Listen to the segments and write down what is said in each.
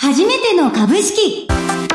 初めての株式。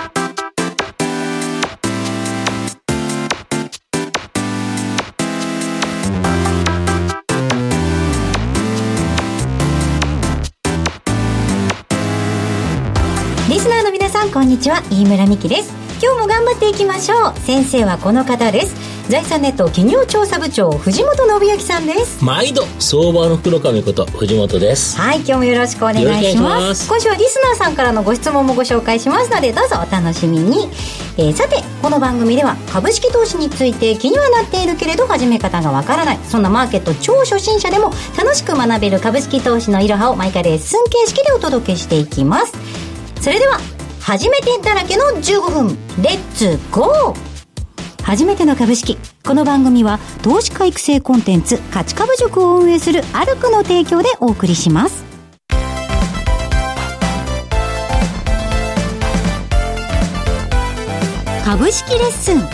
リスナーの皆さん、こんにちは。飯村美希です。今日も頑張っていきましょう。先生はこの方です。財産ネット企業調査部長、藤本信之さんです。 毎度相場の福の神こと藤本です。 はい、今日もよろしくお願いします。今週はリスナーさんからのご質問もご紹介しますので、どうぞお楽しみに。さて、この番組では株式投資について気にはなっているけれど始め方がわからない、そんなマーケット超初心者でも楽しく学べる株式投資のいろはを毎回レッスン形式でお届けしていきます。それでは初めてだらけの15分、レッツゴー。初めての株式。この番組は投資家育成コンテンツ価値株塾を運営するアルクの提供でお送りします。株式レッスン 1,2,3。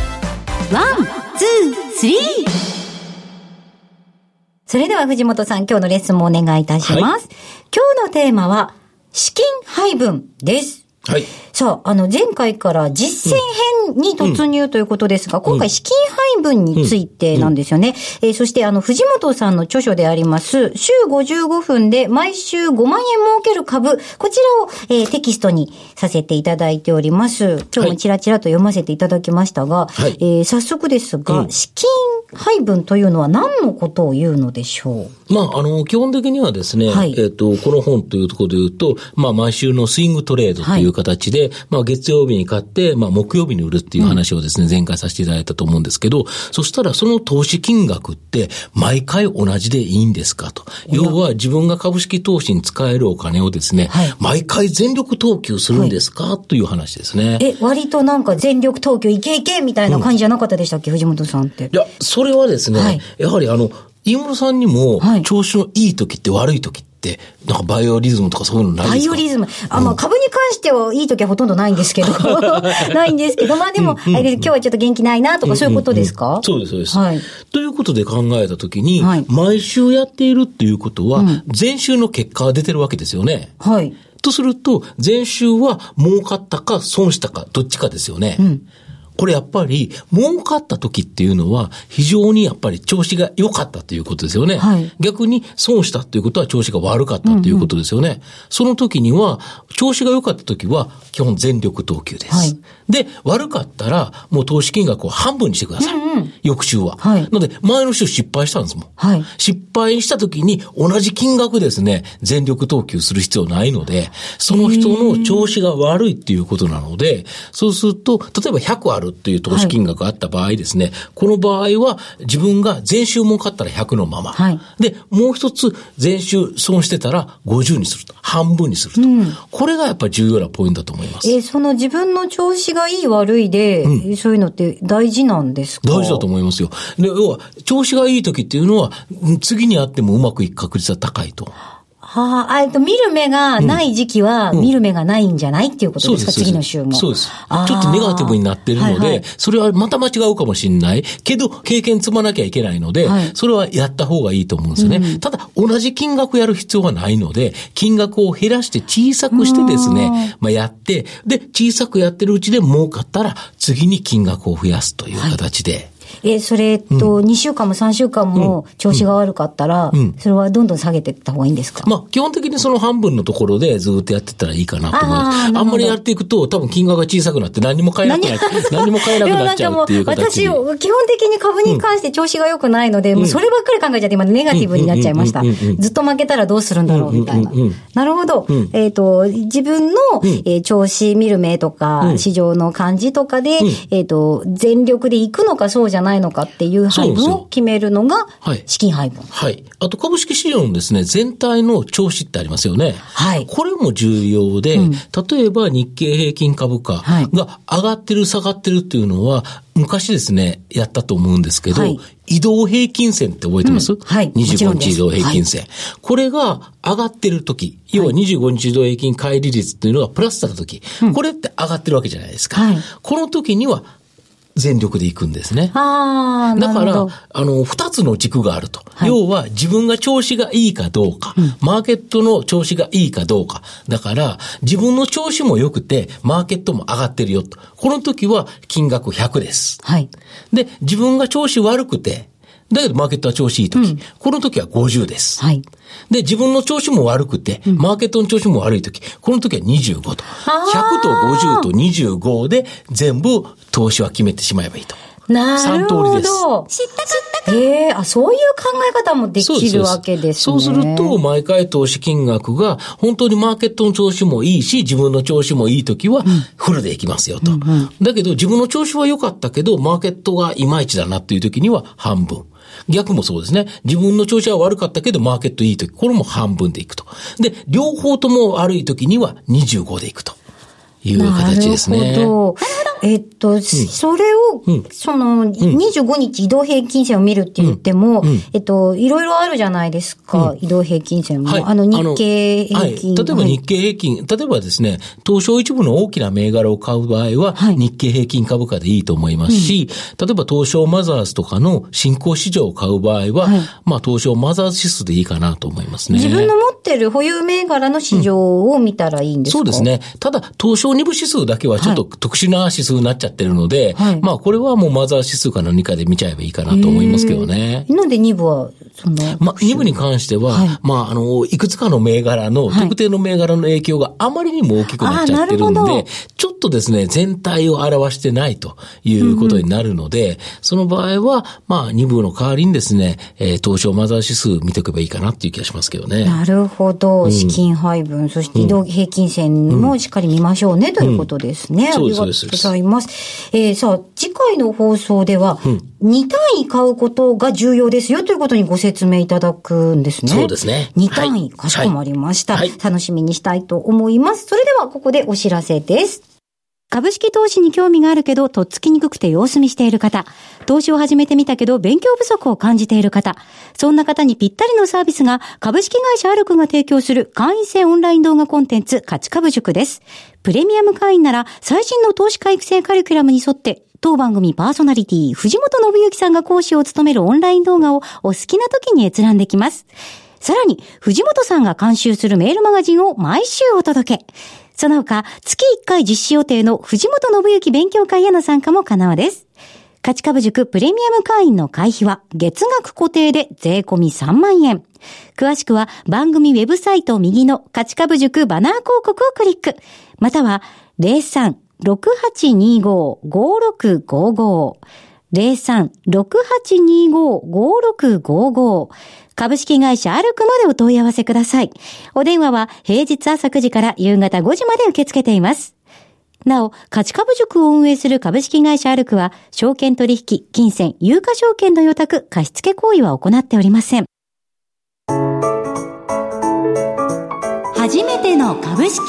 それでは藤本さん、今日のレッスンもお願いいたします。はい、今日のテーマは資金配分です。 はい。 さあ、前回から実践編に突入ということですが、今回資金配分についてなんですよね。そして藤本さんの著書であります、週55分で毎週5万円儲ける株、こちらを、テキストにさせていただいております。今日もちらちらと読ませていただきましたが、はい、早速ですが、資金配分というのは何のことを言うのでしょう？ 基本的にはですね、はい、この本というところで言うと、毎週のスイングトレードという形で、はい、月曜日に買って、木曜日に売るっていう話をですね、前回させていただいたと思うんですけど、そしたらその投資金額って毎回同じでいいんですかと。要は自分が株式投資に使えるお金をですね、はい、毎回全力投球するんですか、はい、という話ですね。 割となんか全力投球いけいけみたいな感じじゃなかったでしたっけ、藤本さんって。 いや、それはですね、はい、やはり飯村さんにも、調子のいい時って悪い時って、なんかバイオリズムとかそういうのないですか？ バイオリズム。株に関してはいい時はほとんどないんですけど。ないんですけど、でも、今日はちょっと元気ないなとかそういうことですか？ そうです、そうです。はい。ということで考えたときに、はい、毎週やっているっていうことは、前週の結果が出てるわけですよね。はい。とすると、前週は儲かったか損したか、どっちかですよね。これやっぱり儲かった時っていうのは非常にやっぱり調子が良かったということですよね。はい、逆に損したということは調子が悪かったということですよね。その時には調子が良かった時は基本全力投球です。はい、で、悪かったらもう投資金額を半分にしてください。翌週は。はい、なので前の週失敗したんですもん。はい、失敗した時に同じ金額ですね、全力投球する必要ないので、その人の調子が悪いっていうことなので、そうすると例えば100あるという投資金額があった場合ですね、はい、この場合は自分が前週儲かったら100のまま、はい、でもう一つ前週損してたら50にすると、半分にすると、これがやっぱり重要なポイントだと思います。 その自分の調子がいい悪いで、そういうのって大事なんですか？ 大事だと思いますよ。で、要は調子がいい時っていうのは次にやってもうまくいく確率は高いと。 見る目がない時期は、見る目がないんじゃないっていうことですか、次の週も。 そうです。ちょっとネガティブになってるので、それはまた間違うかもしれない。けど、経験積まなきゃいけないので、それはやった方がいいと思うんですよね。ただ、同じ金額やる必要はないので、金額を減らして小さくしてですね、やって、で、小さくやってるうちで儲かったら、次に金額を増やすという形で。 それ2週間も3週間も調子が悪かったら、それはどんどん下げていった方がいいんですか？ 基本的にその半分のところでずっとやってったらいいかなと思います。あんまりやっていくと多分金額が小さくなって何も買えなくなっちゃうっていう形で。 私、基本的に株に関して調子が良くないので、もうそればっかり考えちゃって今ネガティブになっちゃいました。ずっと負けたらどうするんだろうみたいな。なるほど。自分の調子見る目とか、市場の感じとかで、全力で行くのかそうじゃないのかっていう配分を決めるのが資金配分。 はい。あと株式市場のですね、全体の調子ってありますよね。はい。これも重要で、例えば日経平均株価が上がってる下がってるっていうのは、昔ですね、やったと思うんですけど、移動平均線って覚えてます？はい。25日移動平均線。これが上がってる時、要は25日移動平均乖離率っていうのがプラスだった時、これって上がってるわけじゃないですか。この時には全力で行くんですね。 だから、二つの軸があると。はい、要は、自分が調子がいいかどうか、マーケットの調子がいいかどうか。だから、自分の調子も良くて、マーケットも上がってるよと。この時は、金額100です。はい。で、自分が調子悪くて、だけどマーケットは調子いい時、この時は50です。はい。で、自分の調子も悪くて、マーケットの調子も悪い時、この時は25と。100と50と25で全部投資は決めてしまえばいいと。 なるほど。 3通りです。 知ったそういう考え方もできるわけですね。 そうすると、毎回投資金額が、本当にマーケットの調子もいいし、自分の調子もいいときは、フルでいきますよと。だけど、自分の調子は良かったけど、マーケットがいまいちだなっていうときには半分。逆もそうですね。自分の調子は悪かったけど、マーケットいいとき、これも半分でいくと。で、両方とも悪いときには25でいくという形ですね。 なるほど。それを、25日移動平均線を見るって言っても、いろいろあるじゃないですか、移動平均線も。日経平均。 例えば日経平均、例えばですね、東証一部の大きな銘柄を買う場合は、日経平均株価でいいと思いますし、例えば東証マザーズとかの新興市場を買う場合は、東証マザーズ指数でいいかなと思いますね。 自分の持ってる保有銘柄の市場を見たらいいんですか？ そうですね。ただ、東証2部指数だけはちょっと特殊な指数になっちゃってるので、これはもうマザー指数か何かで見ちゃえばいいかなと思いますけどね。 なんで2部は 2部に関しては、いくつかの銘柄の、特定の銘柄の影響があまりにも大きくなっちゃってるんで、ちょっとですね、全体を表してないということになるので、その場合は、2部の代わりにですね、東証マザー指数見ておけばいいかなっていう気がしますけどね。 なるほど。資金配分、そして移動平均線もしっかり見ましょうね、ということですね。ありがとうございます。さあ、次回の放送では、2単位買うことが重要ですよということにご説明いただくんですね。 そうですね。 2単位、かしこまりました。楽しみにしたいと思います。それではここでお知らせです。株式投資に興味があるけど、とっつきにくくて様子見している方、投資を始めてみたけど、勉強不足を感じている方、そんな方にぴったりのサービスが、株式会社アルクが提供する会員制オンライン動画コンテンツ、価値株塾です。プレミアム会員なら、最新の投資家育成カリキュラムに沿って、当番組パーソナリティ、藤本信之さんが講師を務めるオンライン動画をお好きな時に閲覧できます。さらに、藤本さんが監修するメールマガジンを毎週お届け。その他、月1回実施予定の藤本信之勉強会への参加も可能です。価値株塾プレミアム会員の会費は月額固定で税込み3万円。詳しくは番組ウェブサイト右の価値株塾バナー広告をクリック。または 03-6825-5655 03-6825-5655 株式会社アルクまでお問い合わせください。お電話は平日朝9時から夕方5時まで受け付けています。なお、価値株塾を運営する株式会社アルクは、証券取引、金銭、有価証券の予託、貸付行為は行っておりません。初めての株式。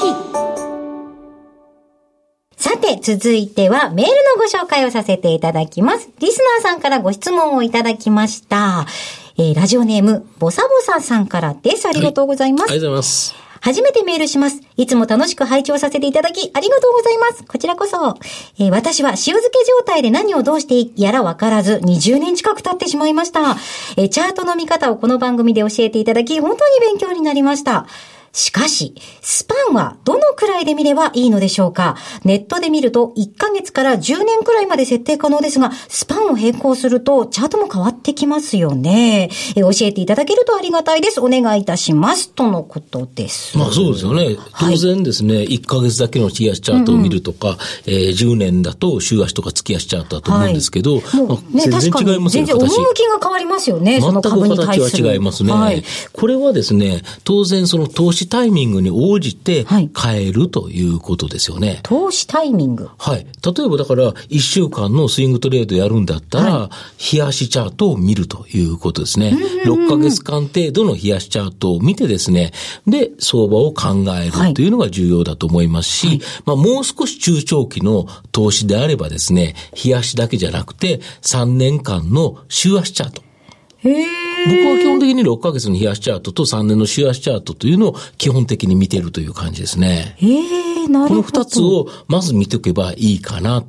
さて、続いてはメールのご紹介をさせていただきます。リスナーさんからご質問をいただきました。ラジオネーム、ボサボサさんからです。ありがとうございます。 ありがとうございます。 初めてメールします。いつも楽しく拝聴させていただき、ありがとうございます。こちらこそ。私は塩漬け状態で何をどうしていいやらわからず、20年近く経ってしまいました。チャートの見方をこの番組で教えていただき、本当に勉強になりました。しかし、スパンはどのくらいで見ればいいのでしょうか？ネットで見ると1ヶ月から10年くらいまで設定可能ですが、スパンを変更するとチャートも変わってきますよね。教えていただけるとありがたいです。お願いいたします。とのことです。 そうですよね。当然ですね、1ヶ月だけの月足チャートを見るとか、10年だと週足とか月足チャートだと思うんですけど、全然違いますよね。 全然趣が変わりますよね。その株に対する。 全く形は違いますね。これはですね、当然その投資タイミングに応じて変えるということですよね。 投資タイミング。 はい。例えばだから1週間のスイングトレードやるんだったら、日足チャートを見るということですね。6ヶ月間程度の日足チャートを見てですね、で、相場を考えるというのが重要だと思いますし、もう少し中長期の投資であればですね、日足だけじゃなくて3年間の週足チャート。僕は基本的に6ヶ月の日足チャートと3年の週足チャートというのを基本的に見ているという感じですね。 なるほど。 この2つをまず見ておけばいいかなと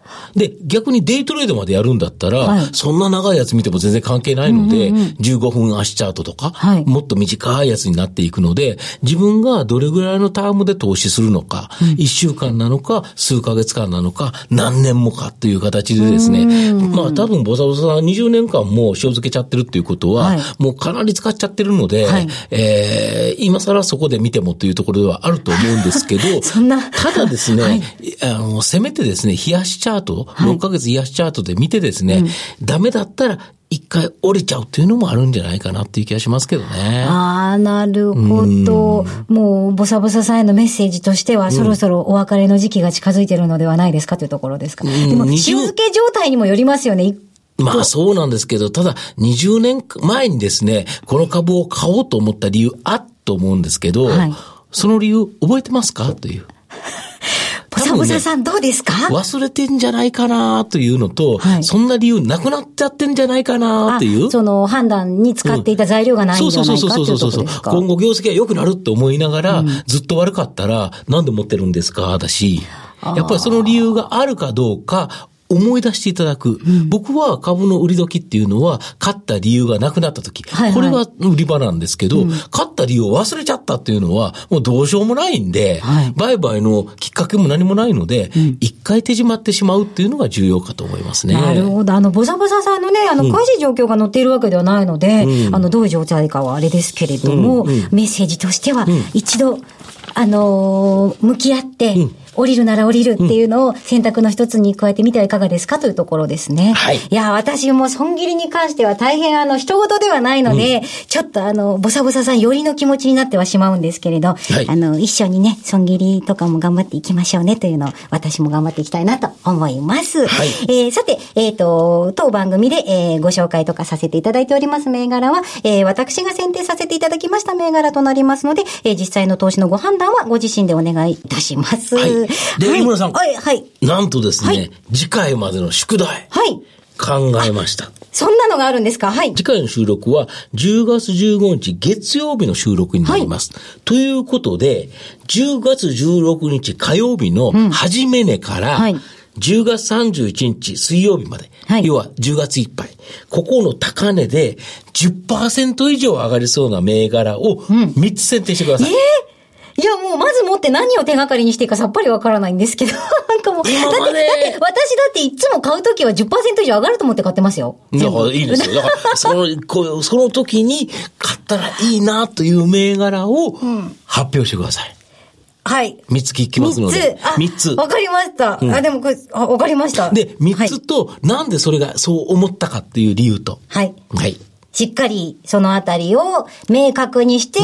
で、逆にデイトレードまでやるんだったら、そんな長いやつ見ても全然関係ないので、15分足チャートとか、もっと短いやつになっていくので、自分がどれぐらいのタームで投資するのか、1週間なのか、数ヶ月間なのか、何年もかという形でですね、まあ多分ボサボサさん20年間もう塩漬けちゃってるっていうことは、もうかなり使っちゃってるので、今更そこで見てもというところではあると思うんですけど、ただですね、せめてですね、冷やしチャート、6ヶ月冷やしチャートで見てですね、ダメだったら一回降りちゃうっていうのもあるんじゃないかなっていう気がしますけどね。 ああ、なるほど。もう、ボサボサさんへのメッセージとしては、そろそろお別れの時期が近づいているのではないですかというところですか。でも、塩漬け状態にもよりますよね。 まあそうなんですけど、ただ20年前にですね、この株を買おうと思った理由あっと思うんですけど、その理由覚えてますかという。 ボサボサさんどうですか？ 忘れてんじゃないかなというのと、そんな理由なくなっちゃってんじゃないかなっていう。 その判断に使っていた材料がないんじゃないかっていうところですか？ 今後業績が良くなるって思いながら、ずっと悪かったらなんで持ってるんですかだし、やっぱりその理由があるかどうか、思い出していただく。僕は株の売り時っていうのは、買った理由がなくなった時。これが売り場なんですけど、買った理由を忘れちゃったっていうのは、もうどうしようもないんで、売買のきっかけも何もないので、一回手締まってしまうっていうのが重要かと思いますね。 なるほど。ボサボサさんのね、詳しい状況が載っているわけではないので、どういう状態かはあれですけれども、メッセージとしては、一度、向き合って、降りるなら降りるっていうのを選択の一つに加えてみてはいかがですかというところですね。いや、私も損切りに関しては大変人事ではないので、ちょっとボサボサさん寄りの気持ちになってはしまうんですけれど、一緒にね、損切りとかも頑張っていきましょうねというのを私も頑張っていきたいなと思います。さて、当番組で、ご紹介とかさせていただいております銘柄は、私が選定させていただきました銘柄となりますので、実際の投資のご判断はご自身でお願いいたします。 で、井村さん。なんとですね、次回までの宿題。考えました。 そんなのがあるんですか？ 次回の収録は10月15日月曜日の収録になります。ということで、10月16日火曜日の始め値から、10月31日水曜日まで、要は10月いっぱい、ここの高値で 10% 以上上がりそうな銘柄を3つ選定してください。 いや、もうまずもって何を手がかりにしていいかさっぱりわからないんですけど。なんかもう、だって私だっていつも買うときは 10% 以上上がると思って買ってますよ。 だからいいですよ。だからその時に買ったらいいなという銘柄を発表してください。3つ聞きますので。3つ。 わかりました。でもわかりました。 で、3つと、なんでそれがそう思ったかっていう理由と。 しっかりそのあたりを明確にして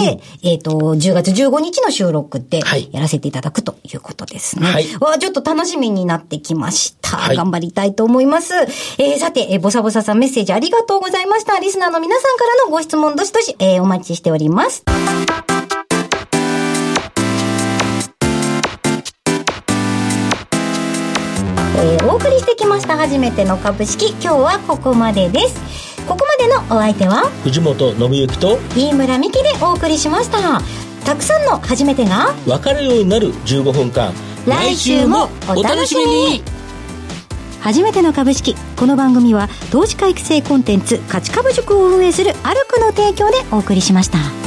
、10月15日の収録でやらせていただくということですね。ちょっと楽しみになってきました。頑張りたいと思います。さて、ボサボサさんメッセージありがとうございました。リスナーの皆さんからのご質問どしどし、お待ちしております。お送りしてきました初めての株式、今日はここまでです。ここまでのお相手は藤本信之と飯村美希でお送りしました。たくさんの初めてが分かるようになる15分間、 来週もお楽しみに。初めての株式、この番組は投資家育成コンテンツ価値株塾を運営するアルクの提供でお送りしました。